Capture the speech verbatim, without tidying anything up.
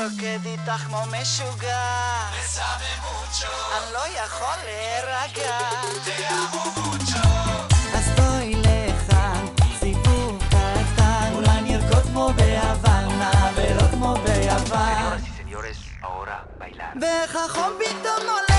רוקד איתך כמו משוגע, אני לא יכול להירגע. אז בואי לכאן, סיפור קטן, אולי נרקוד כמו ביוון, ולא כמו ביוון. Señoras y señores, ahora bailar. בחום פתאום עולה